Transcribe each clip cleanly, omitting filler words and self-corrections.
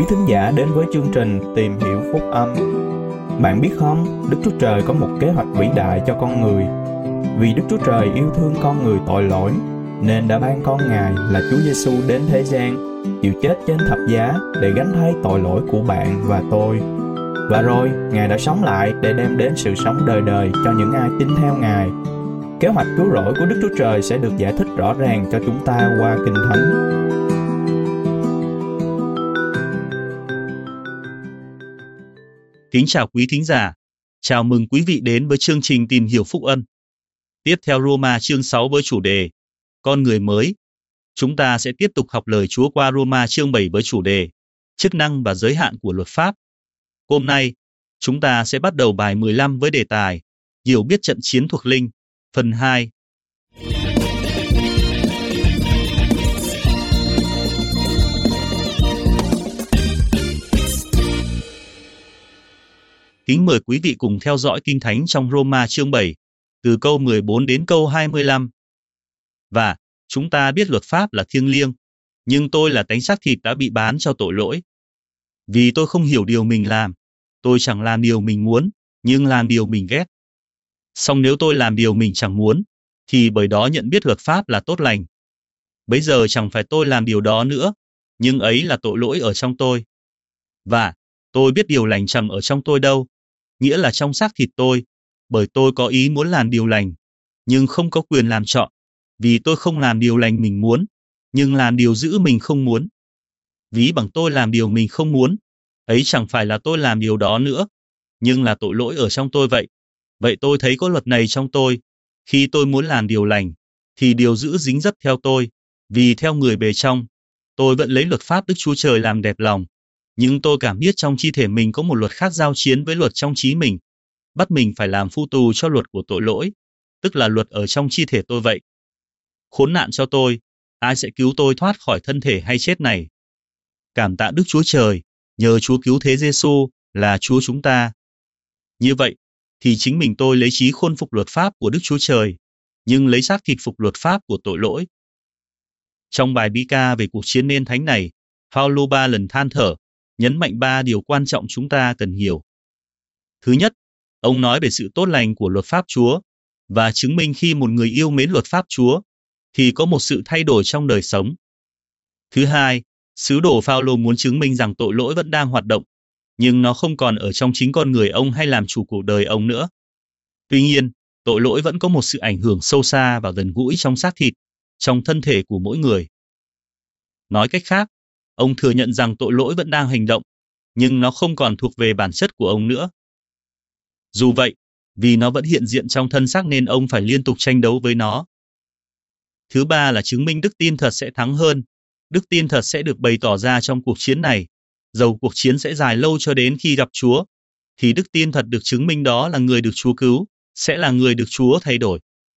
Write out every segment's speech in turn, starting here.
quý thính giả đến với chương trình Tìm Hiểu Phúc Âm. Bạn biết không, Đức Chúa Trời có một kế hoạch vĩ đại cho con người. Vì Đức Chúa Trời yêu thương con người tội lỗi, nên đã ban con Ngài là Chúa Giêsu đến thế gian, chịu chết trên thập giá để gánh thay tội lỗi của bạn và tôi. Và rồi, Ngài đã sống lại để đem đến sự sống đời đời cho những ai tin theo Ngài. Kế hoạch cứu rỗi của Đức Chúa Trời sẽ được giải thích rõ ràng cho chúng ta qua Kinh Thánh. Kính chào quý thính giả, chào mừng quý vị đến với chương trình Tìm Hiểu Phúc Âm. Tiếp theo Roma chương 6 với chủ đề Con người mới. Chúng ta sẽ tiếp tục học lời Chúa qua Roma chương 7 với chủ đề Chức năng và giới hạn của luật pháp. Hôm nay, chúng ta sẽ bắt đầu bài 15 với đề tài Hiểu biết trận chiến thuộc linh, phần 2. Kính mời quý vị cùng theo dõi Kinh Thánh trong Roma chương 7, từ câu 14 đến câu 25. Và chúng ta biết luật pháp là thiêng liêng, nhưng tôi là tánh xác thịt đã bị bán cho tội lỗi. Vì tôi không hiểu điều mình làm, tôi chẳng làm điều mình muốn, nhưng làm điều mình ghét. Song nếu tôi làm điều mình chẳng muốn, thì bởi đó nhận biết luật pháp là tốt lành. Bấy giờ chẳng phải tôi làm điều đó nữa, nhưng ấy là tội lỗi ở trong tôi. Và tôi biết điều lành chẳng ở trong tôi đâu, nghĩa là trong xác thịt tôi, bởi tôi có ý muốn làm điều lành, nhưng không có quyền làm chọn, vì tôi không làm điều lành mình muốn, nhưng làm điều dữ mình không muốn. Ví bằng tôi làm điều mình không muốn, ấy chẳng phải là tôi làm điều đó nữa, nhưng là tội lỗi ở trong tôi vậy. Vậy tôi thấy có luật này trong tôi, khi tôi muốn làm điều lành, thì điều dữ dính dấp theo tôi, vì theo người bề trong, tôi vẫn lấy luật pháp Đức Chúa Trời làm đẹp lòng. Nhưng tôi cảm biết trong chi thể mình có một luật khác giao chiến với luật trong trí mình, bắt mình phải làm phu tù cho luật của tội lỗi, tức là luật ở trong chi thể tôi vậy. Khốn nạn cho tôi, ai sẽ cứu tôi thoát khỏi thân thể hay chết này? Cảm tạ Đức Chúa Trời, nhờ Chúa cứu thế Giêsu là Chúa chúng ta. Như vậy, thì chính mình tôi lấy trí khôn phục luật pháp của Đức Chúa Trời, nhưng lấy xác thịt phục luật pháp của tội lỗi. Trong bài bi ca về cuộc chiến nên thánh này, Phaolô 3 lần than thở, nhấn mạnh 3 điều quan trọng chúng ta cần hiểu. Thứ nhất, ông nói về sự tốt lành của luật pháp Chúa, và chứng minh khi một người yêu mến luật pháp Chúa, thì có một sự thay đổi trong đời sống. Thứ hai, sứ đồ Phaolô muốn chứng minh rằng tội lỗi vẫn đang hoạt động, nhưng nó không còn ở trong chính con người ông hay làm chủ cuộc đời ông nữa. Tuy nhiên, tội lỗi vẫn có một sự ảnh hưởng sâu xa và gần gũi trong xác thịt, trong thân thể của mỗi người. Nói cách khác, ông thừa nhận rằng tội lỗi vẫn đang hành động, nhưng nó không còn thuộc về bản chất của ông nữa. Dù vậy, vì nó vẫn hiện diện trong thân xác nên ông phải liên tục tranh đấu với nó. Thứ ba là chứng minh đức tin thật sẽ thắng hơn. Đức tin thật sẽ được bày tỏ ra trong cuộc chiến này. Dầu cuộc chiến sẽ dài lâu cho đến khi gặp Chúa, thì đức tin thật được chứng minh đó là người được Chúa cứu, sẽ là người được Chúa thay đổi.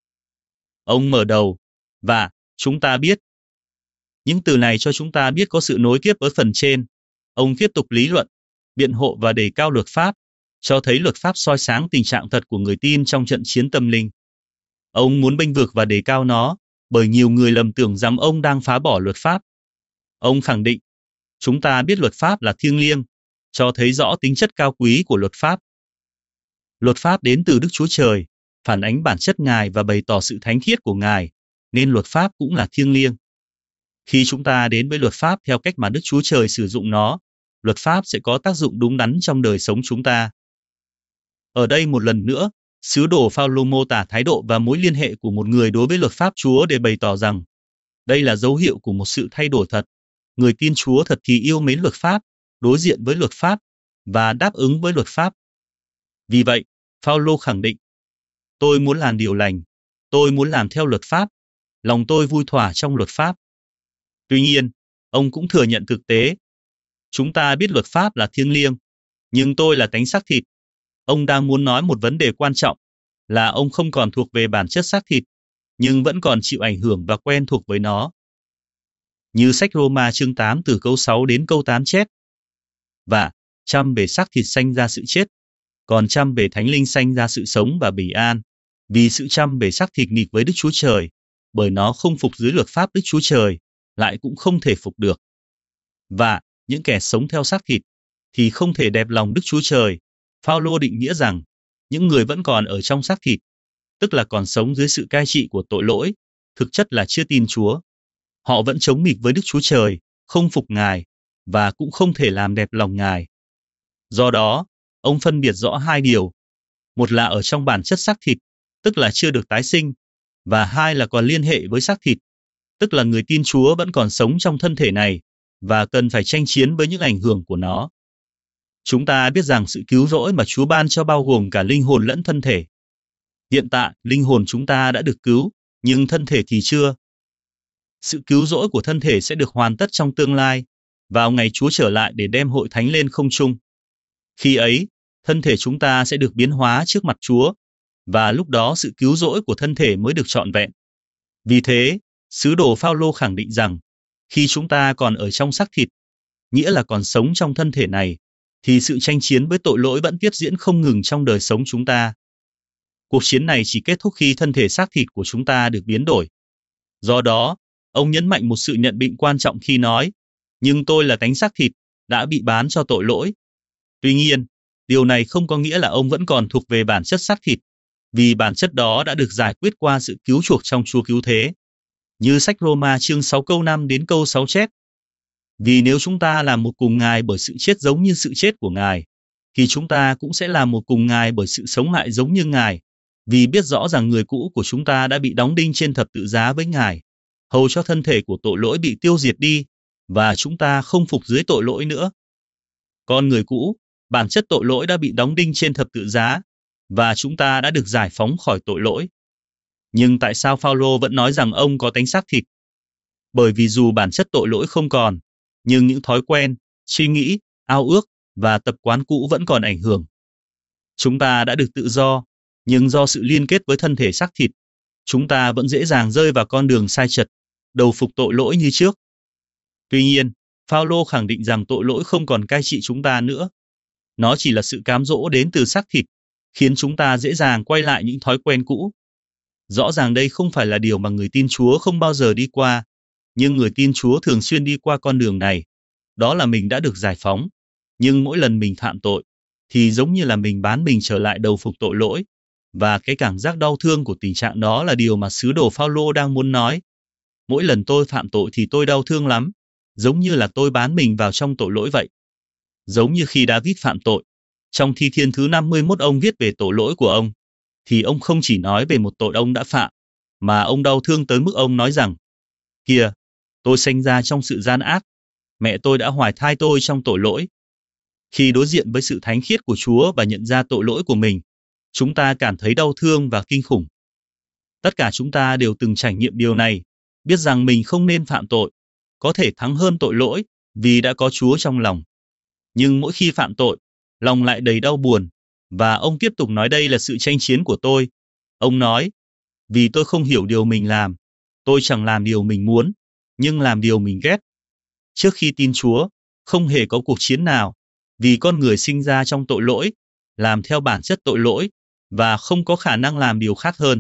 Ông mở đầu, và chúng ta biết. Những từ này cho chúng ta biết có sự nối tiếp với phần trên. Ông tiếp tục lý luận, biện hộ và đề cao luật pháp, cho thấy luật pháp soi sáng tình trạng thật của người tin trong trận chiến tâm linh. Ông muốn bênh vực và đề cao nó, bởi nhiều người lầm tưởng rằng ông đang phá bỏ luật pháp. Ông khẳng định, chúng ta biết luật pháp là thiêng liêng, cho thấy rõ tính chất cao quý của luật pháp. Luật pháp đến từ Đức Chúa Trời, phản ánh bản chất Ngài và bày tỏ sự thánh khiết của Ngài, nên luật pháp cũng là thiêng liêng. Khi chúng ta đến với luật pháp theo cách mà Đức Chúa Trời sử dụng nó, luật pháp sẽ có tác dụng đúng đắn trong đời sống chúng ta. Ở đây một lần nữa, sứ đồ Phaolô mô tả thái độ và mối liên hệ của một người đối với luật pháp Chúa để bày tỏ rằng đây là dấu hiệu của một sự thay đổi thật. Người tin Chúa thật thì yêu mến luật pháp, đối diện với luật pháp và đáp ứng với luật pháp. Vì vậy, Phaolô khẳng định, tôi muốn làm điều lành, tôi muốn làm theo luật pháp, lòng tôi vui thỏa trong luật pháp. Tuy nhiên, ông cũng thừa nhận thực tế. Chúng ta biết luật pháp là thiêng liêng, nhưng tôi là tánh xác thịt. Ông đang muốn nói một vấn đề quan trọng, là ông không còn thuộc về bản chất xác thịt, nhưng vẫn còn chịu ảnh hưởng và quen thuộc với nó. Như sách Roma chương 8 từ câu 6 đến câu 8 chép. Và chăm về xác thịt sanh ra sự chết, còn chăm về thánh linh sanh ra sự sống và bình an. Vì sự chăm về xác thịt nghịch với Đức Chúa Trời, bởi nó không phục dưới luật pháp Đức Chúa Trời, lại cũng không thể phục được. Và những kẻ sống theo xác thịt, thì không thể đẹp lòng Đức Chúa Trời. Phao-lô định nghĩa rằng những người vẫn còn ở trong xác thịt, tức là còn sống dưới sự cai trị của tội lỗi, thực chất là chưa tin Chúa. Họ vẫn chống nghịch với Đức Chúa Trời, không phục Ngài, và cũng không thể làm đẹp lòng Ngài. Do đó, ông phân biệt rõ hai điều. Một là ở trong bản chất xác thịt, tức là chưa được tái sinh, và hai là còn liên hệ với xác thịt, tức là người tin Chúa vẫn còn sống trong thân thể này, và cần phải tranh chiến với những ảnh hưởng của nó. Chúng ta biết rằng sự cứu rỗi mà Chúa ban cho bao gồm cả linh hồn lẫn thân thể. Hiện tại, linh hồn chúng ta đã được cứu, nhưng thân thể thì chưa. Sự cứu rỗi của thân thể sẽ được hoàn tất trong tương lai, vào ngày Chúa trở lại để đem hội thánh lên không trung. Khi ấy, thân thể chúng ta sẽ được biến hóa trước mặt Chúa, và lúc đó sự cứu rỗi của thân thể mới được trọn vẹn. Vì thế, sứ đồ Phao-lô khẳng định rằng, khi chúng ta còn ở trong xác thịt, nghĩa là còn sống trong thân thể này, thì sự tranh chiến với tội lỗi vẫn tiếp diễn không ngừng trong đời sống chúng ta. Cuộc chiến này chỉ kết thúc khi thân thể xác thịt của chúng ta được biến đổi. Do đó, ông nhấn mạnh một sự nhận định quan trọng khi nói, nhưng tôi là tánh xác thịt, đã bị bán cho tội lỗi. Tuy nhiên, điều này không có nghĩa là ông vẫn còn thuộc về bản chất xác thịt, vì bản chất đó đã được giải quyết qua sự cứu chuộc trong Chúa cứu thế. Như sách Roma chương 6 câu 5 đến câu 6 chép. Vì nếu chúng ta làm một cùng Ngài bởi sự chết giống như sự chết của Ngài, thì chúng ta cũng sẽ làm một cùng Ngài bởi sự sống lại giống như Ngài, vì biết rõ rằng người cũ của chúng ta đã bị đóng đinh trên thập tự giá với Ngài, hầu cho thân thể của tội lỗi bị tiêu diệt đi, và chúng ta không phục dưới tội lỗi nữa. Con người cũ, bản chất tội lỗi đã bị đóng đinh trên thập tự giá, và chúng ta đã được giải phóng khỏi tội lỗi. Nhưng tại sao Phao-lô vẫn nói rằng ông có tánh xác thịt? Bởi vì dù bản chất tội lỗi không còn, nhưng những thói quen, suy nghĩ, ao ước và tập quán cũ vẫn còn ảnh hưởng. Chúng ta đã được tự do, nhưng do sự liên kết với thân thể xác thịt, chúng ta vẫn dễ dàng rơi vào con đường sai trật, đầu phục tội lỗi như trước. Tuy nhiên, Phao-lô khẳng định rằng tội lỗi không còn cai trị chúng ta nữa. Nó chỉ là sự cám dỗ đến từ xác thịt, khiến chúng ta dễ dàng quay lại những thói quen cũ. Rõ ràng đây không phải là điều mà người tin Chúa không bao giờ đi qua, nhưng người tin Chúa thường xuyên đi qua con đường này. Đó là mình đã được giải phóng, nhưng mỗi lần mình phạm tội, thì giống như là mình bán mình trở lại đầu phục tội lỗi, và cái cảm giác đau thương của tình trạng đó là điều mà sứ đồ Phao-lô đang muốn nói. Mỗi lần tôi phạm tội thì tôi đau thương lắm, giống như là tôi bán mình vào trong tội lỗi vậy. Giống như khi David phạm tội, trong Thi Thiên thứ 51 ông viết về tội lỗi của ông, thì ông không chỉ nói về một tội ông đã phạm, mà ông đau thương tới mức ông nói rằng, kìa, tôi sinh ra trong sự gian ác, mẹ tôi đã hoài thai tôi trong tội lỗi. Khi đối diện với sự thánh khiết của Chúa và nhận ra tội lỗi của mình, chúng ta cảm thấy đau thương và kinh khủng. Tất cả chúng ta đều từng trải nghiệm điều này, biết rằng mình không nên phạm tội, có thể thắng hơn tội lỗi vì đã có Chúa trong lòng. Nhưng mỗi khi phạm tội, lòng lại đầy đau buồn, và ông tiếp tục nói đây là sự tranh chiến của tôi. Ông nói, vì tôi không hiểu điều mình làm, tôi chẳng làm điều mình muốn, nhưng làm điều mình ghét. Trước khi tin Chúa, không hề có cuộc chiến nào, vì con người sinh ra trong tội lỗi, làm theo bản chất tội lỗi, và không có khả năng làm điều khác hơn.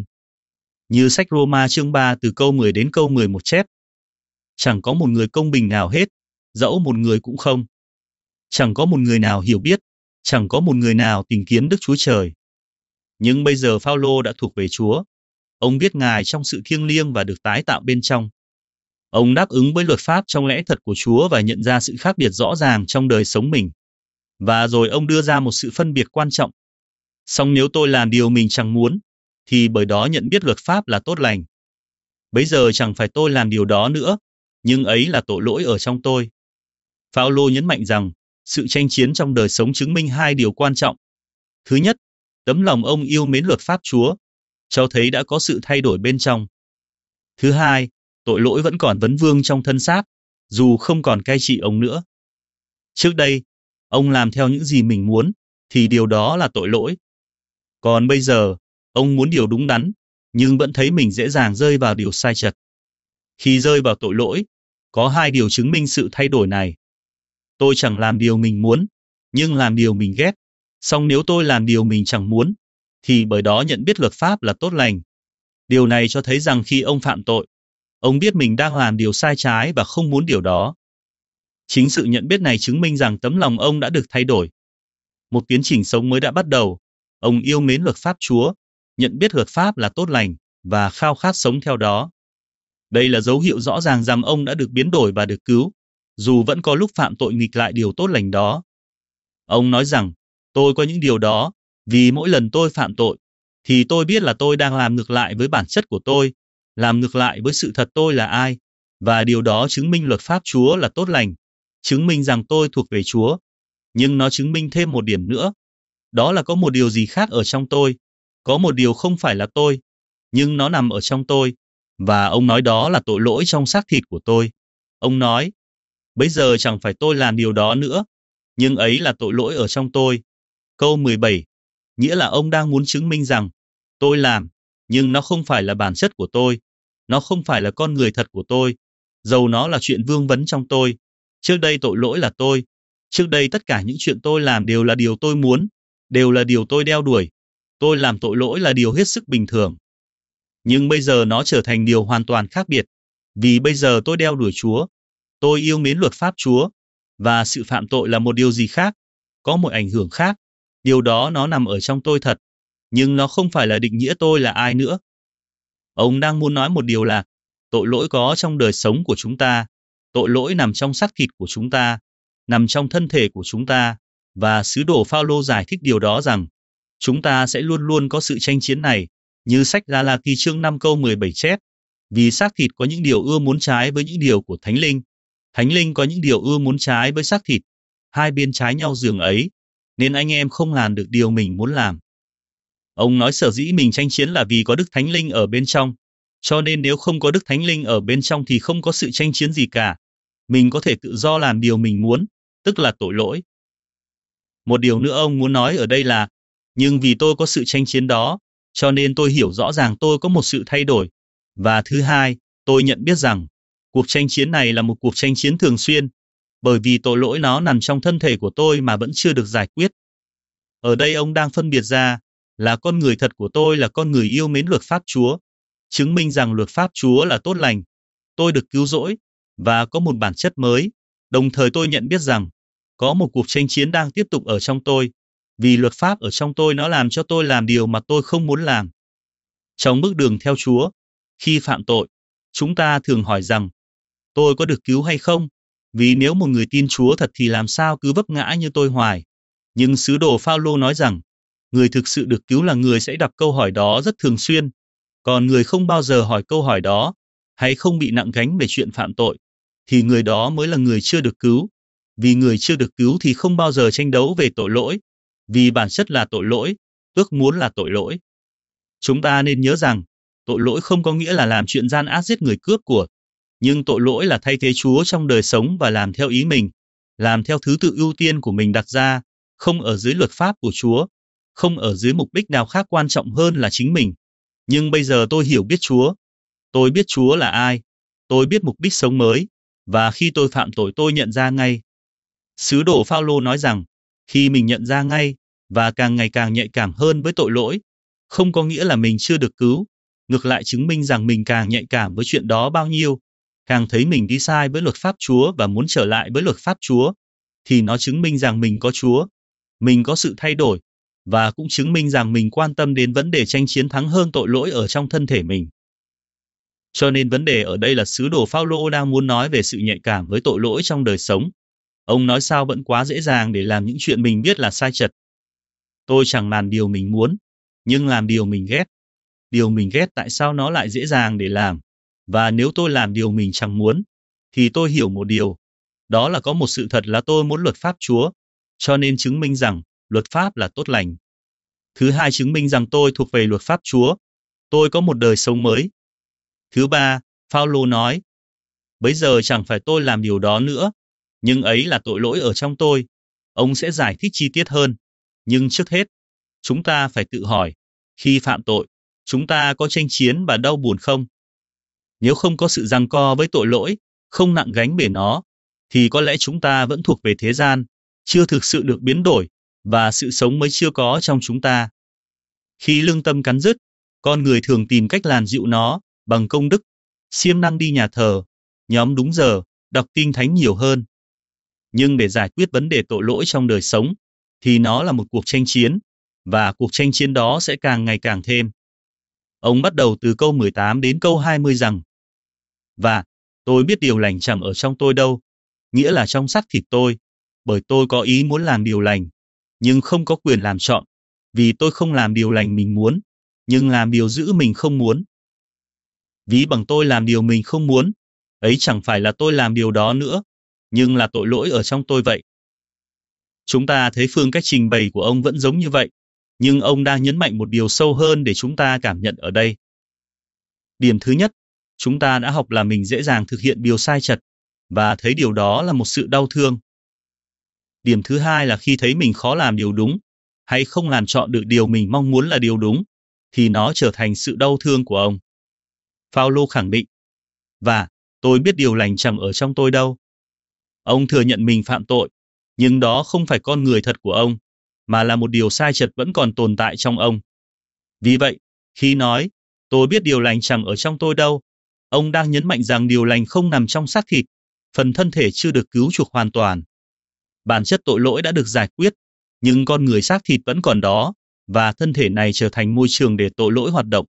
Như sách Roma chương 3 từ câu 10 đến câu 11 chép. Chẳng có một người công bình nào hết, dẫu một người cũng không. Chẳng có một người nào hiểu biết, chẳng có một người nào tìm kiếm Đức Chúa Trời. Nhưng bây giờ Phao-lô đã thuộc về Chúa. Ông biết Ngài trong sự thiêng liêng và được tái tạo bên trong. Ông đáp ứng với luật pháp trong lẽ thật của Chúa và nhận ra sự khác biệt rõ ràng trong đời sống mình. Và rồi ông đưa ra một sự phân biệt quan trọng. Song nếu tôi làm điều mình chẳng muốn, thì bởi đó nhận biết luật pháp là tốt lành. Bây giờ chẳng phải tôi làm điều đó nữa, nhưng ấy là tội lỗi ở trong tôi. Phao-lô nhấn mạnh rằng, sự tranh chiến trong đời sống chứng minh hai điều quan trọng. Thứ nhất, tấm lòng ông yêu mến luật pháp Chúa, cho thấy đã có sự thay đổi bên trong. Thứ hai, tội lỗi vẫn còn vấn vương trong thân xác, dù không còn cai trị ông nữa. Trước đây, ông làm theo những gì mình muốn, thì điều đó là tội lỗi. Còn bây giờ, ông muốn điều đúng đắn, nhưng vẫn thấy mình dễ dàng rơi vào điều sai trật. Khi rơi vào tội lỗi, có hai điều chứng minh sự thay đổi này. Tôi chẳng làm điều mình muốn, nhưng làm điều mình ghét. Song nếu tôi làm điều mình chẳng muốn, thì bởi đó nhận biết luật pháp là tốt lành. Điều này cho thấy rằng khi ông phạm tội, ông biết mình đang làm điều sai trái và không muốn điều đó. Chính sự nhận biết này chứng minh rằng tấm lòng ông đã được thay đổi. Một tiến trình sống mới đã bắt đầu. Ông yêu mến luật pháp Chúa, nhận biết luật pháp là tốt lành và khao khát sống theo đó. Đây là dấu hiệu rõ ràng rằng ông đã được biến đổi và được cứu, dù vẫn có lúc phạm tội nghịch lại điều tốt lành đó. Ông nói rằng, tôi có những điều đó, vì mỗi lần tôi phạm tội, thì tôi biết là tôi đang làm ngược lại với bản chất của tôi, làm ngược lại với sự thật tôi là ai, và điều đó chứng minh luật pháp Chúa là tốt lành, chứng minh rằng tôi thuộc về Chúa. Nhưng nó chứng minh thêm một điểm nữa, đó là có một điều gì khác ở trong tôi, có một điều không phải là tôi, nhưng nó nằm ở trong tôi, và ông nói đó là tội lỗi trong xác thịt của tôi. Ông nói, bây giờ chẳng phải tôi làm điều đó nữa, nhưng ấy là tội lỗi ở trong tôi. Câu 17, nghĩa là ông đang muốn chứng minh rằng, tôi làm, nhưng nó không phải là bản chất của tôi, nó không phải là con người thật của tôi, dầu nó là chuyện vương vấn trong tôi. Trước đây tội lỗi là tôi, trước đây tất cả những chuyện tôi làm đều là điều tôi muốn, đều là điều tôi đeo đuổi. Tôi làm tội lỗi là điều hết sức bình thường. Nhưng bây giờ nó trở thành điều hoàn toàn khác biệt, vì bây giờ tôi đeo đuổi Chúa, tôi yêu mến luật pháp Chúa, và sự phạm tội là một điều gì khác, có một ảnh hưởng khác, điều đó nó nằm ở trong tôi thật, nhưng nó không phải là định nghĩa tôi là ai nữa. Ông đang muốn nói một điều là, tội lỗi có trong đời sống của chúng ta, tội lỗi nằm trong xác thịt của chúng ta, nằm trong thân thể của chúng ta, và sứ đồ Phao-lô giải thích điều đó rằng, chúng ta sẽ luôn luôn có sự tranh chiến này, như sách Gia-la-ti chương 5 câu 17 chép, vì xác thịt có những điều ưa muốn trái với những điều của Thánh Linh có những điều ưa muốn trái với xác thịt, hai bên trái nhau giường ấy, nên anh em không làm được điều mình muốn làm. Ông nói sở dĩ mình tranh chiến là vì có Đức Thánh Linh ở bên trong, cho nên nếu không có Đức Thánh Linh ở bên trong thì không có sự tranh chiến gì cả. Mình có thể tự do làm điều mình muốn, tức là tội lỗi. Một điều nữa ông muốn nói ở đây là, nhưng vì tôi có sự tranh chiến đó, cho nên tôi hiểu rõ ràng tôi có một sự thay đổi. Và thứ hai, tôi nhận biết rằng, cuộc tranh chiến này là một cuộc tranh chiến thường xuyên, bởi vì tội lỗi nó nằm trong thân thể của tôi mà vẫn chưa được giải quyết. Ở đây ông đang phân biệt ra, là con người thật của tôi là con người yêu mến luật pháp Chúa, chứng minh rằng luật pháp Chúa là tốt lành. Tôi được cứu rỗi, và có một bản chất mới, đồng thời tôi nhận biết rằng, có một cuộc tranh chiến đang tiếp tục ở trong tôi, vì luật pháp ở trong tôi nó làm cho tôi làm điều mà tôi không muốn làm. Trong bước đường theo Chúa, khi phạm tội, chúng ta thường hỏi rằng, tôi có được cứu hay không? Vì nếu một người tin Chúa thật thì làm sao cứ vấp ngã như tôi hoài. Nhưng sứ đồ Phao-lô nói rằng, người thực sự được cứu là người sẽ đọc câu hỏi đó rất thường xuyên, còn người không bao giờ hỏi câu hỏi đó, hay không bị nặng gánh về chuyện phạm tội, thì người đó mới là người chưa được cứu. Vì người chưa được cứu thì không bao giờ tranh đấu về tội lỗi, vì bản chất là tội lỗi, ước muốn là tội lỗi. Chúng ta nên nhớ rằng, tội lỗi không có nghĩa là làm chuyện gian ác giết người cướp của, nhưng tội lỗi là thay thế Chúa trong đời sống và làm theo ý mình, làm theo thứ tự ưu tiên của mình đặt ra, không ở dưới luật pháp của Chúa, không ở dưới mục đích nào khác quan trọng hơn là chính mình. Nhưng bây giờ tôi hiểu biết Chúa, tôi biết Chúa là ai, tôi biết mục đích sống mới, và khi tôi phạm tội tôi nhận ra ngay. Sứ đồ Phao-lô nói rằng, khi mình nhận ra ngay, và càng ngày càng nhạy cảm hơn với tội lỗi, không có nghĩa là mình chưa được cứu, ngược lại chứng minh rằng mình càng nhạy cảm với chuyện đó bao nhiêu, càng thấy mình đi sai với luật pháp Chúa và muốn trở lại với luật pháp Chúa, thì nó chứng minh rằng mình có Chúa, mình có sự thay đổi, và cũng chứng minh rằng mình quan tâm đến vấn đề tranh chiến thắng hơn tội lỗi ở trong thân thể mình. Cho nên vấn đề ở đây là sứ đồ Phao-lô đang muốn nói về sự nhạy cảm với tội lỗi trong đời sống. Ông nói sao vẫn quá dễ dàng để làm những chuyện mình biết là sai chật. Tôi chẳng làm điều mình muốn, nhưng làm điều mình ghét. Điều mình ghét tại sao nó lại dễ dàng để làm? Và nếu tôi làm điều mình chẳng muốn, thì tôi hiểu một điều. Đó là có một sự thật là tôi muốn luật pháp Chúa, cho nên chứng minh rằng luật pháp là tốt lành. Thứ hai, chứng minh rằng tôi thuộc về luật pháp Chúa. Tôi có một đời sống mới. Thứ ba, Phao-lô nói, bây giờ chẳng phải tôi làm điều đó nữa, nhưng ấy là tội lỗi ở trong tôi. Ông sẽ giải thích chi tiết hơn. Nhưng trước hết, chúng ta phải tự hỏi, khi phạm tội, chúng ta có tranh chiến và đau buồn không? Nếu không có sự giằng co với tội lỗi, không nặng gánh về nó, thì có lẽ chúng ta vẫn thuộc về thế gian, chưa thực sự được biến đổi, và sự sống mới chưa có trong chúng ta. Khi lương tâm cắn rứt, con người thường tìm cách làm dịu nó bằng công đức, siêng năng đi nhà thờ, nhóm đúng giờ, đọc kinh thánh nhiều hơn. Nhưng để giải quyết vấn đề tội lỗi trong đời sống, thì nó là một cuộc tranh chiến, và cuộc tranh chiến đó sẽ càng ngày càng thêm. Ông bắt đầu từ câu 18 đến câu 20 rằng: Và tôi biết điều lành chẳng ở trong tôi đâu, nghĩa là trong xác thịt tôi, bởi tôi có ý muốn làm điều lành, nhưng không có quyền làm chọn, vì tôi không làm điều lành mình muốn, nhưng làm điều dữ mình không muốn. Ví bằng tôi làm điều mình không muốn, ấy chẳng phải là tôi làm điều đó nữa, nhưng là tội lỗi ở trong tôi vậy. Chúng ta thấy phương cách trình bày của ông vẫn giống như vậy, nhưng ông đang nhấn mạnh một điều sâu hơn để chúng ta cảm nhận ở đây. Điểm thứ nhất, chúng ta đã học là mình dễ dàng thực hiện điều sai chật, và thấy điều đó là một sự đau thương. Điểm thứ hai là khi thấy mình khó làm điều đúng, hay không làm chọn được điều mình mong muốn là điều đúng, thì nó trở thành sự đau thương của ông. Phao-lô khẳng định: Và tôi biết điều lành chẳng ở trong tôi đâu. Ông thừa nhận mình phạm tội, nhưng đó không phải con người thật của ông, mà là một điều sai chật vẫn còn tồn tại trong ông. Vì vậy, khi nói, tôi biết điều lành chẳng ở trong tôi đâu, ông đang nhấn mạnh rằng điều lành không nằm trong xác thịt, phần thân thể chưa được cứu chuộc hoàn toàn. Bản chất tội lỗi đã được giải quyết, nhưng con người xác thịt vẫn còn đó, và thân thể này trở thành môi trường để tội lỗi hoạt động.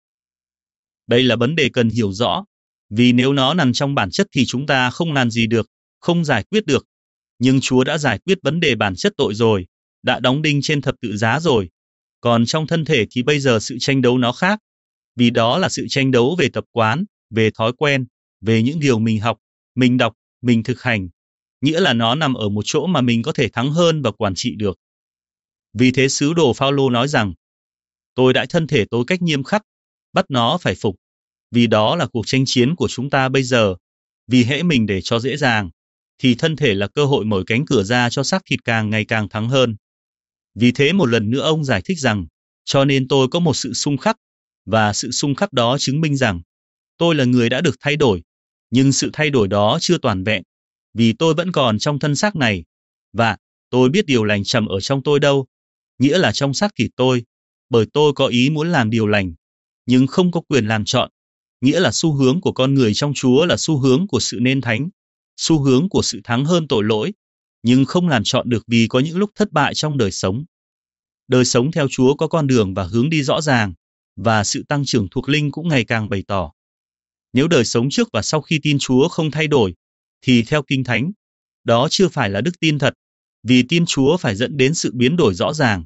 Đây là vấn đề cần hiểu rõ, vì nếu nó nằm trong bản chất thì chúng ta không làm gì được, không giải quyết được. Nhưng Chúa đã giải quyết vấn đề bản chất tội rồi, đã đóng đinh trên thập tự giá rồi. Còn trong thân thể thì bây giờ sự tranh đấu nó khác, vì đó là sự tranh đấu về tập quán, về thói quen, về những điều mình học, mình đọc, mình thực hành. Nghĩa là nó nằm ở một chỗ mà mình có thể thắng hơn và quản trị được. Vì thế sứ đồ Phao-lô nói rằng: Tôi đãi thân thể tôi cách nghiêm khắc, bắt nó phải phục, vì đó là cuộc tranh chiến của chúng ta bây giờ. Vì hễ mình để cho dễ dàng, thì thân thể là cơ hội mở cánh cửa ra cho xác thịt càng ngày càng thắng hơn. Vì thế một lần nữa ông giải thích rằng, cho nên tôi có một sự xung khắc, và sự xung khắc đó chứng minh rằng tôi là người đã được thay đổi, nhưng sự thay đổi đó chưa toàn vẹn, vì tôi vẫn còn trong thân xác này, và tôi biết điều lành chẳng ở trong tôi đâu, nghĩa là trong xác thịt tôi, bởi tôi có ý muốn làm điều lành, nhưng không có quyền làm chọn, nghĩa là xu hướng của con người trong Chúa là xu hướng của sự nên thánh, xu hướng của sự thắng hơn tội lỗi, nhưng không làm chọn được vì có những lúc thất bại trong đời sống. Đời sống theo Chúa có con đường và hướng đi rõ ràng, và sự tăng trưởng thuộc linh cũng ngày càng bày tỏ. Nếu đời sống trước và sau khi tin Chúa không thay đổi, thì theo Kinh Thánh, đó chưa phải là đức tin thật, vì tin Chúa phải dẫn đến sự biến đổi rõ ràng.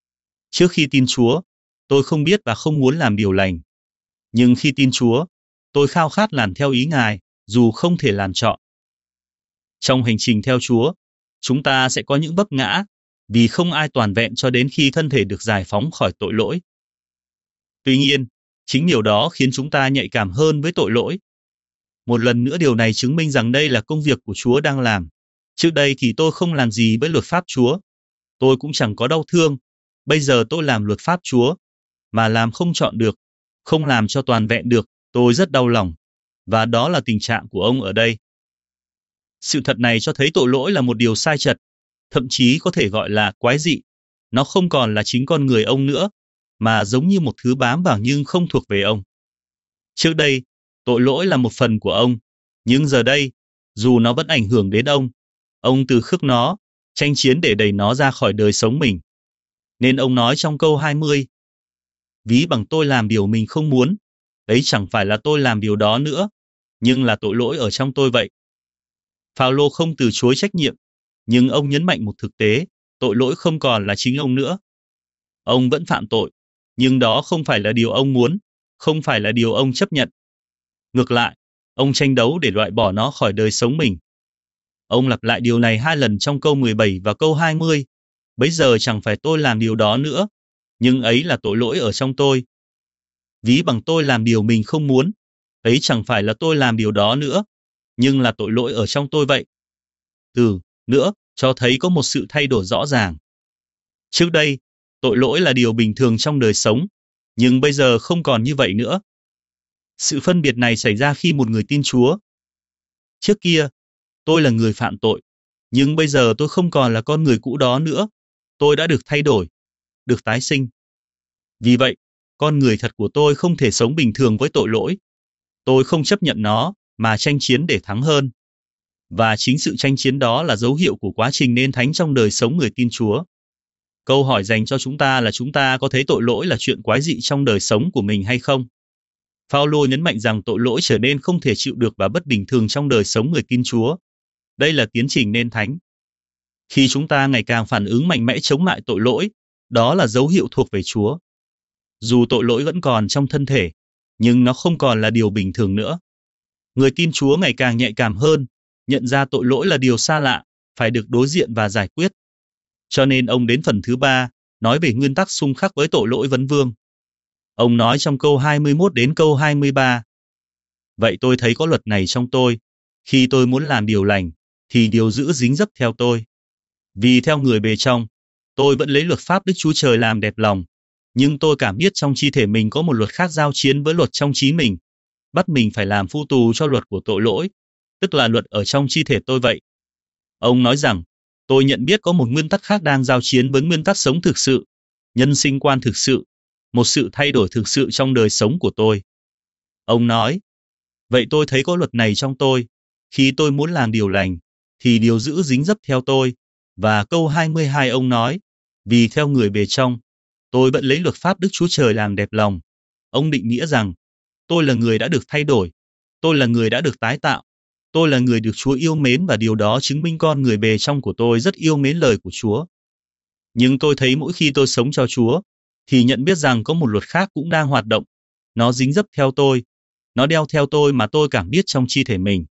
Trước khi tin Chúa, tôi không biết và không muốn làm điều lành. Nhưng khi tin Chúa, tôi khao khát làm theo ý Ngài, dù không thể làm chọn. Trong hành trình theo Chúa, chúng ta sẽ có những vấp ngã, vì không ai toàn vẹn cho đến khi thân thể được giải phóng khỏi tội lỗi. Tuy nhiên, chính điều đó khiến chúng ta nhạy cảm hơn với tội lỗi. Một lần nữa điều này chứng minh rằng đây là công việc của Chúa đang làm. Trước đây thì tôi không làm gì với luật pháp Chúa. Tôi cũng chẳng có đau thương. Bây giờ tôi làm luật pháp Chúa, mà làm không chọn được, không làm cho toàn vẹn được, tôi rất đau lòng. Và đó là tình trạng của ông ở đây. Sự thật này cho thấy tội lỗi là một điều sai chật, thậm chí có thể gọi là quái dị. Nó không còn là chính con người ông nữa, mà giống như một thứ bám vào nhưng không thuộc về ông. Trước đây, tội lỗi là một phần của ông, nhưng giờ đây, dù nó vẫn ảnh hưởng đến ông từ khước nó, tranh chiến để đẩy nó ra khỏi đời sống mình. Nên ông nói trong câu 20, ví bằng tôi làm điều mình không muốn, ấy chẳng phải là tôi làm điều đó nữa, nhưng là tội lỗi ở trong tôi vậy. Phao-lô không từ chối trách nhiệm, nhưng ông nhấn mạnh một thực tế, tội lỗi không còn là chính ông nữa. Ông vẫn phạm tội, nhưng đó không phải là điều ông muốn, không phải là điều ông chấp nhận. Ngược lại, ông tranh đấu để loại bỏ nó khỏi đời sống mình. Ông lặp lại điều này 2 lần trong câu 17 và câu 20. Bây giờ chẳng phải tôi làm điều đó nữa, nhưng ấy là tội lỗi ở trong tôi. Ví bằng tôi làm điều mình không muốn, ấy chẳng phải là tôi làm điều đó nữa, nhưng là tội lỗi ở trong tôi vậy. Nữa, cho thấy có một sự thay đổi rõ ràng. Trước đây, tội lỗi là điều bình thường trong đời sống, nhưng bây giờ không còn như vậy nữa. Sự phân biệt này xảy ra khi một người tin Chúa. Trước kia, tôi là người phạm tội, nhưng bây giờ tôi không còn là con người cũ đó nữa. Tôi đã được thay đổi, được tái sinh. Vì vậy, con người thật của tôi không thể sống bình thường với tội lỗi. Tôi không chấp nhận nó, mà tranh chiến để thắng hơn. Và chính sự tranh chiến đó là dấu hiệu của quá trình nên thánh trong đời sống người tin Chúa. Câu hỏi dành cho chúng ta là chúng ta có thấy tội lỗi là chuyện quái dị trong đời sống của mình hay không? Phaolô nhấn mạnh rằng tội lỗi trở nên không thể chịu được và bất bình thường trong đời sống người tin Chúa. Đây là tiến trình nên thánh. Khi chúng ta ngày càng phản ứng mạnh mẽ chống lại tội lỗi, đó là dấu hiệu thuộc về Chúa. Dù tội lỗi vẫn còn trong thân thể, nhưng nó không còn là điều bình thường nữa. Người tin Chúa ngày càng nhạy cảm hơn, nhận ra tội lỗi là điều xa lạ, phải được đối diện và giải quyết. Cho nên ông đến phần thứ 3, nói về nguyên tắc xung khắc với tội lỗi vấn vương. Ông nói trong câu 21 đến câu 23. Vậy tôi thấy có luật này trong tôi, khi tôi muốn làm điều lành, thì điều dữ dính dấp theo tôi. Vì theo người bề trong, tôi vẫn lấy luật pháp Đức Chúa Trời làm đẹp lòng, nhưng tôi cảm biết trong chi thể mình có một luật khác giao chiến với luật trong trí mình, bắt mình phải làm phu tù cho luật của tội lỗi, tức là luật ở trong chi thể tôi vậy. Ông nói rằng, tôi nhận biết có một nguyên tắc khác đang giao chiến với nguyên tắc sống thực sự, nhân sinh quan thực sự, một sự thay đổi thực sự trong đời sống của tôi. Ông nói, vậy tôi thấy có luật này trong tôi, khi tôi muốn làm điều lành, thì điều dữ dính dấp theo tôi. Và câu 22 ông nói, vì theo người bề trong, tôi vẫn lấy luật pháp Đức Chúa Trời làm đẹp lòng. Ông định nghĩa rằng, tôi là người đã được thay đổi, tôi là người đã được tái tạo, tôi là người được Chúa yêu mến và điều đó chứng minh con người bề trong của tôi rất yêu mến lời của Chúa. Nhưng tôi thấy mỗi khi tôi sống cho Chúa, thì nhận biết rằng có một luật khác cũng đang hoạt động. Nó dính dấp theo tôi, nó đeo theo tôi mà tôi cảm biết trong chi thể mình.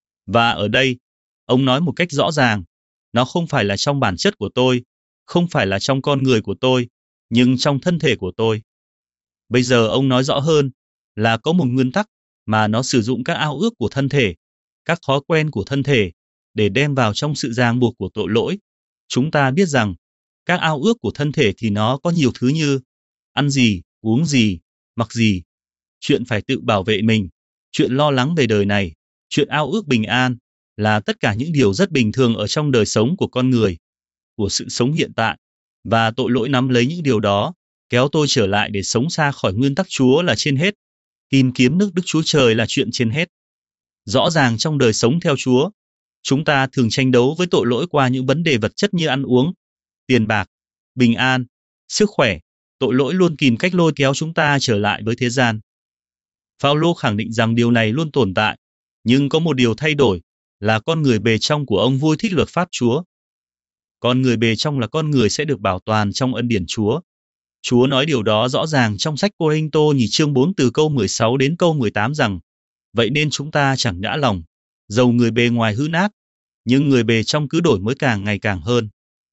Và ở đây, ông nói một cách rõ ràng, nó không phải là trong bản chất của tôi, không phải là trong con người của tôi, nhưng trong thân thể của tôi. Bây giờ ông nói rõ hơn là có một nguyên tắc mà nó sử dụng các ao ước của thân thể, các thói quen của thân thể để đem vào trong sự ràng buộc của tội lỗi. Chúng ta biết rằng các ao ước của thân thể thì nó có nhiều thứ như ăn gì, uống gì, mặc gì, chuyện phải tự bảo vệ mình, chuyện lo lắng về đời này, chuyện ao ước bình an, là tất cả những điều rất bình thường ở trong đời sống của con người, của sự sống hiện tại. Và tội lỗi nắm lấy những điều đó, kéo tôi trở lại để sống xa khỏi nguyên tắc Chúa là trên hết, tìm kiếm nước Đức Chúa Trời là chuyện trên hết. Rõ ràng trong đời sống theo Chúa, chúng ta thường tranh đấu với tội lỗi qua những vấn đề vật chất như ăn uống, tiền bạc, bình an, sức khỏe. Tội lỗi luôn tìm cách lôi kéo chúng ta trở lại với thế gian. Phaolô khẳng định rằng điều này luôn tồn tại, nhưng có một điều thay đổi, là con người bề trong của ông vui thích luật pháp Chúa. Con người bề trong là con người sẽ được bảo toàn trong ân điển Chúa. Chúa nói điều đó rõ ràng trong sách Cô-rinh-tô nhì chương 4 từ câu 16 đến câu 18 rằng, vậy nên chúng ta chẳng ngã lòng, dầu người bề ngoài hư nát, nhưng người bề trong cứ đổi mới càng ngày càng hơn.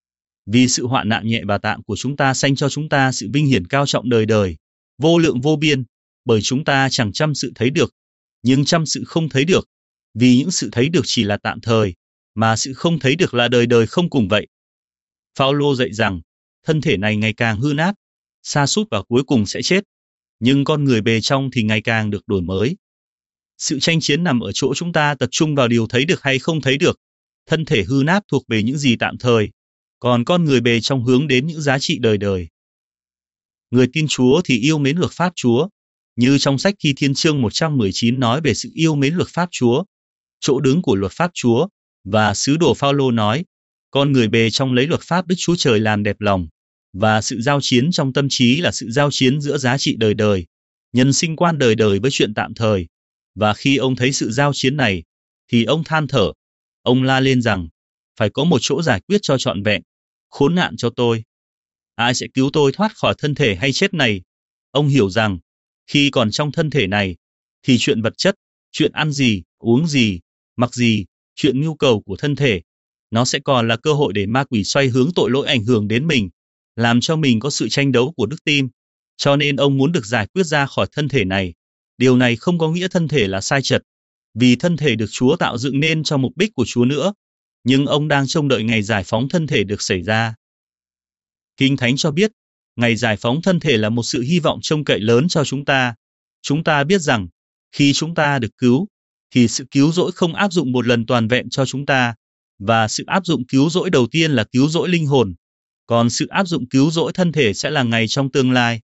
Vì sự hoạn nạn nhẹ và tạm của chúng ta sanh cho chúng ta sự vinh hiển cao trọng đời đời, vô lượng vô biên, bởi chúng ta chẳng chăm sự thấy được, nhưng chăm sự không thấy được, vì những sự thấy được chỉ là tạm thời, mà sự không thấy được là đời đời không cùng vậy. Phaolô dạy rằng, thân thể này ngày càng hư nát, sa sút và cuối cùng sẽ chết, nhưng con người bề trong thì ngày càng được đổi mới. Sự tranh chiến nằm ở chỗ chúng ta tập trung vào điều thấy được hay không thấy được. Thân thể hư nát thuộc về những gì tạm thời, còn con người bề trong hướng đến những giá trị đời đời. Người tin Chúa thì yêu mến luật pháp Chúa, như trong sách Thi Thiên chương 119 nói về sự yêu mến luật pháp Chúa, chỗ đứng của luật pháp Chúa, và sứ đồ Phaolô nói, con người bề trong lấy luật pháp Đức Chúa Trời làm đẹp lòng, và sự giao chiến trong tâm trí là sự giao chiến giữa giá trị đời đời, nhân sinh quan đời đời với chuyện tạm thời. Và khi ông thấy sự giao chiến này, thì ông than thở, ông la lên rằng, phải có một chỗ giải quyết cho trọn vẹn, khốn nạn cho tôi. Ai sẽ cứu tôi thoát khỏi thân thể hay chết này? Ông hiểu rằng, khi còn trong thân thể này, thì chuyện vật chất, chuyện ăn gì, uống gì, mặc gì, chuyện nhu cầu của thân thể, nó sẽ còn là cơ hội để ma quỷ xoay hướng tội lỗi ảnh hưởng đến mình, làm cho mình có sự tranh đấu của đức tin. Cho nên ông muốn được giải quyết ra khỏi thân thể này. Điều này không có nghĩa thân thể là sai trật, vì thân thể được Chúa tạo dựng nên cho mục đích của Chúa nữa, nhưng ông đang trông đợi ngày giải phóng thân thể được xảy ra. Kinh Thánh cho biết, ngày giải phóng thân thể là một sự hy vọng trông cậy lớn cho chúng ta. Chúng ta biết rằng, khi chúng ta được cứu, thì sự cứu rỗi không áp dụng một lần toàn vẹn cho chúng ta, và sự áp dụng cứu rỗi đầu tiên là cứu rỗi linh hồn, còn sự áp dụng cứu rỗi thân thể sẽ là ngày trong tương lai.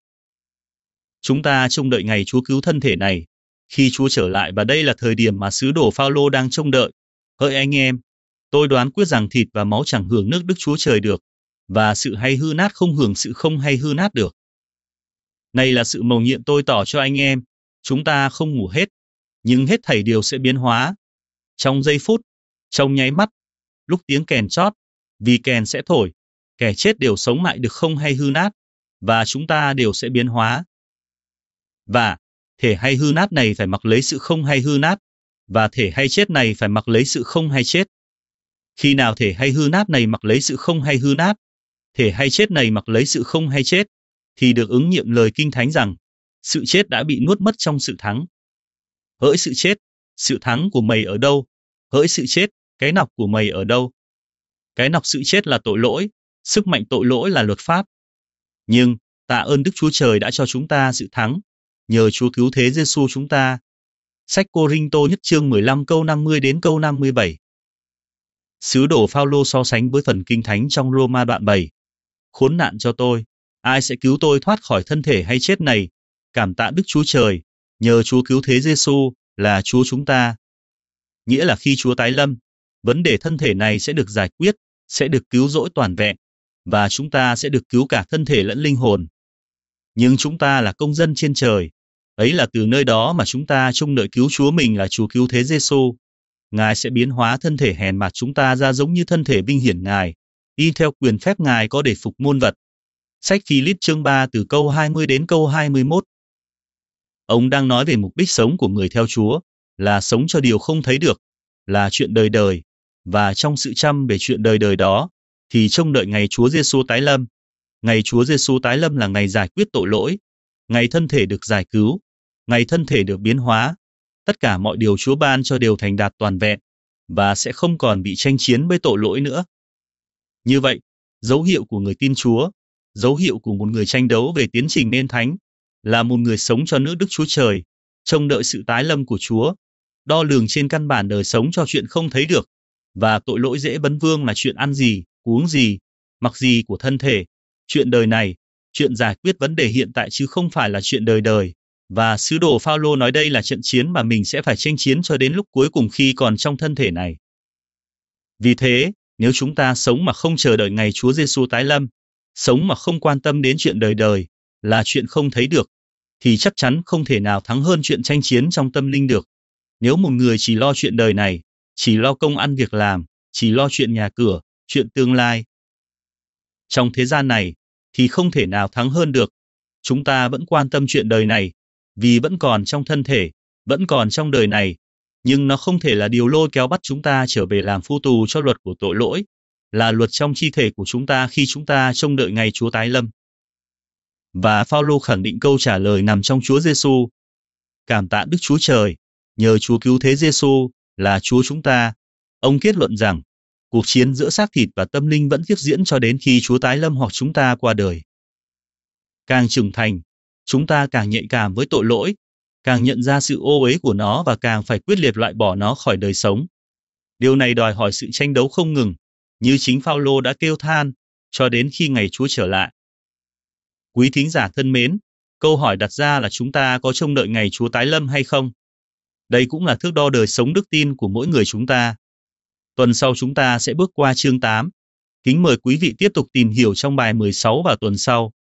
Chúng ta trông đợi ngày Chúa cứu thân thể này, khi Chúa trở lại, và đây là thời điểm mà sứ đồ Phaolô đang trông đợi. Hỡi anh em, tôi đoán quyết rằng thịt và máu chẳng hưởng nước Đức Chúa Trời được, và sự hay hư nát không hưởng sự không hay hư nát được. Này là sự mầu nhiệm tôi tỏ cho anh em, chúng ta không ngủ hết, nhưng hết thảy điều sẽ biến hóa. Trong giây phút, trong nháy mắt, lúc tiếng kèn chót, vì kèn sẽ thổi, kẻ chết đều sống lại được không hay hư nát, và chúng ta đều sẽ biến hóa. Và thể hay hư nát này phải mặc lấy sự không hay hư nát, và thể hay chết này phải mặc lấy sự không hay chết. Khi nào thể hay hư nát này mặc lấy sự không hay hư nát, thể hay chết này mặc lấy sự không hay chết, thì được ứng nghiệm lời Kinh Thánh rằng, sự chết đã bị nuốt mất trong sự thắng. Hỡi sự chết, sự thắng của mày ở đâu? Hỡi sự chết, cái nọc của mày ở đâu? Cái nọc sự chết là tội lỗi, sức mạnh tội lỗi là luật pháp. Nhưng, tạ ơn Đức Chúa Trời đã cho chúng ta sự thắng, nhờ Chúa cứu thế Giêsu chúng ta. Sách Cô-rinh-tô nhất chương 15 câu 50 đến câu 57. Sứ đồ Phao-lô so sánh với phần Kinh Thánh trong Roma đoạn 7. Khốn nạn cho tôi, ai sẽ cứu tôi thoát khỏi thân thể hay chết này? Cảm tạ Đức Chúa Trời, nhờ Chúa cứu thế Giêsu là Chúa chúng ta. Nghĩa là khi Chúa tái lâm, vấn đề thân thể này sẽ được giải quyết, sẽ được cứu rỗi toàn vẹn, và chúng ta sẽ được cứu cả thân thể lẫn linh hồn. Nhưng chúng ta là công dân trên trời, ấy là từ nơi đó mà chúng ta trông đợi cứu Chúa mình là Chúa cứu thế Giêsu. Ngài sẽ biến hóa thân thể hèn mạt chúng ta ra giống như thân thể vinh hiển Ngài, y theo quyền phép Ngài có để phục muôn vật. Sách Phi-líp chương 3 từ câu 20 đến câu 21. Ông đang nói về mục đích sống của người theo Chúa, là sống cho điều không thấy được, là chuyện đời đời, và trong sự chăm về chuyện đời đời đó, thì trông đợi ngày Chúa Giêsu tái lâm. Ngày Chúa Giêsu tái lâm là ngày giải quyết tội lỗi, ngày thân thể được giải cứu, ngày thân thể được biến hóa. Tất cả mọi điều Chúa ban cho đều thành đạt toàn vẹn, và sẽ không còn bị tranh chiến với tội lỗi nữa. Như vậy, dấu hiệu của người tin Chúa, dấu hiệu của một người tranh đấu về tiến trình nên thánh, là một người sống cho nước Đức Chúa Trời, trông đợi sự tái lâm của Chúa, đo lường trên căn bản đời sống cho chuyện không thấy được, và tội lỗi dễ vấn vương là chuyện ăn gì, uống gì, mặc gì của thân thể, chuyện đời này, chuyện giải quyết vấn đề hiện tại chứ không phải là chuyện đời đời. Và sứ đồ Phao-lô nói đây là trận chiến mà mình sẽ phải tranh chiến cho đến lúc cuối cùng khi còn trong thân thể này. Vì thế, nếu chúng ta sống mà không chờ đợi ngày Chúa Giêsu tái lâm, sống mà không quan tâm đến chuyện đời đời, là chuyện không thấy được, thì chắc chắn không thể nào thắng hơn chuyện tranh chiến trong tâm linh được. Nếu một người chỉ lo chuyện đời này, chỉ lo công ăn việc làm, chỉ lo chuyện nhà cửa, chuyện tương lai trong thế gian này, thì không thể nào thắng hơn được. Chúng ta vẫn quan tâm chuyện đời này, vì vẫn còn trong thân thể, vẫn còn trong đời này, nhưng nó không thể là điều lôi kéo bắt chúng ta trở về làm phu tù cho luật của tội lỗi, là luật trong chi thể của chúng ta khi chúng ta trông đợi ngày Chúa tái lâm. Và Phao-lô khẳng định câu trả lời nằm trong Chúa Giêsu. Cảm tạ Đức Chúa Trời, nhờ Chúa cứu thế Giêsu là Chúa chúng ta. Ông kết luận rằng, cuộc chiến giữa xác thịt và tâm linh vẫn tiếp diễn cho đến khi Chúa tái lâm hoặc chúng ta qua đời. Càng trưởng thành, chúng ta càng nhạy cảm với tội lỗi, càng nhận ra sự ô uế của nó và càng phải quyết liệt loại bỏ nó khỏi đời sống. Điều này đòi hỏi sự tranh đấu không ngừng, như chính Phao-lô đã kêu than, cho đến khi ngày Chúa trở lại. Quý thính giả thân mến, câu hỏi đặt ra là chúng ta có trông đợi ngày Chúa tái lâm hay không? Đây cũng là thước đo đời sống đức tin của mỗi người chúng ta. Tuần sau chúng ta sẽ bước qua chương 8. Kính mời quý vị tiếp tục tìm hiểu trong bài 16 vào tuần sau.